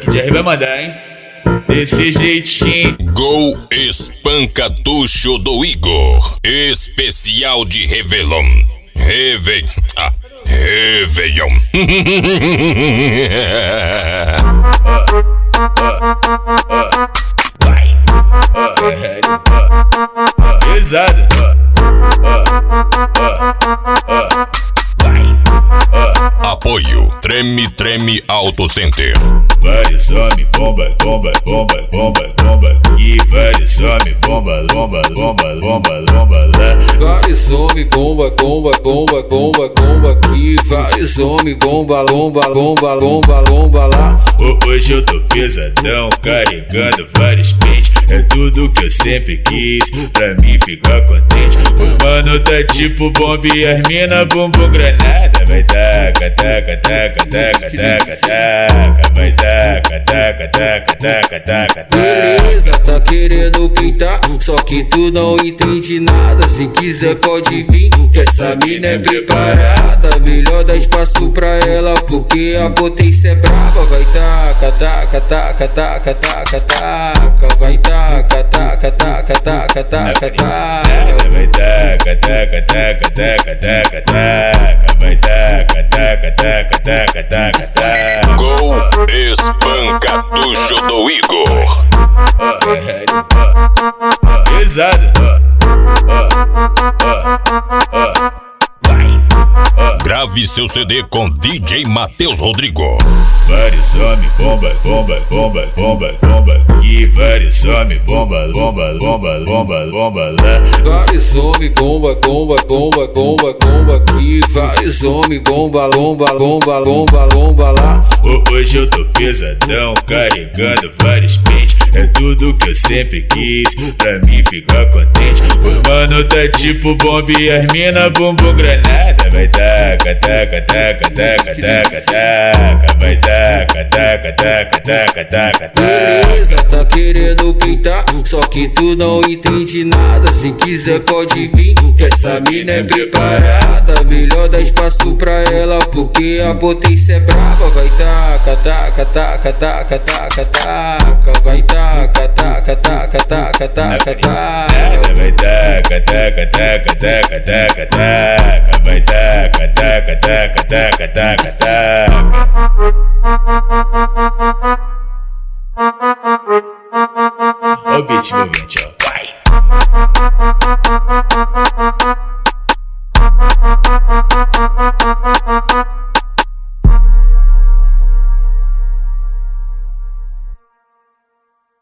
DJ vai mandar, hein? Desse jeitinho. Gol Espancatucho do Igor. Especial de Réveillon. Réveillon. Pesado. Apoio Treme Auto Center. Vários homens, bomba. E vários homens, bomba lá. Vários homens, bomba. E vários homens, bomba lá. Hoje eu tô pesadão, carregando vários pentes. É tudo que eu sempre quis, pra mim ficar contente. O mano tá tipo bomba e as mina bumbum granada. Vai taca. Vai taca. Beleza, tá querendo pintar, só que tu não entende nada. Se quiser pode vir, que essa mina é preparada. Melhor dar espaço pra ela, porque a potência é braba. Vai taca. Vai taca. Vai taca. Gol Espancatucho do Igor. Pesado. Grave seu CD com DJ Matheus Rodrigo. Vários homens, bomba. E vários homens, bomba lá. Vários homens, bomba. E vários homens, bomba lá. Hoje eu tô pesadão, carregando vários pentes. É tudo que eu sempre quis, pra mim ficar contente. O mano tá tipo bomba e as mina bumbum granada. Vai taca. Vai taca. Beleza, tá querendo pintar, só que tu não entende nada. Se quiser pode vir, que essa mina é preparada. Melhor dar espaço pra ela, porque a potência é braba. Vai taca. Vai taca. Vai taca. Ó o beat envolvente, ó.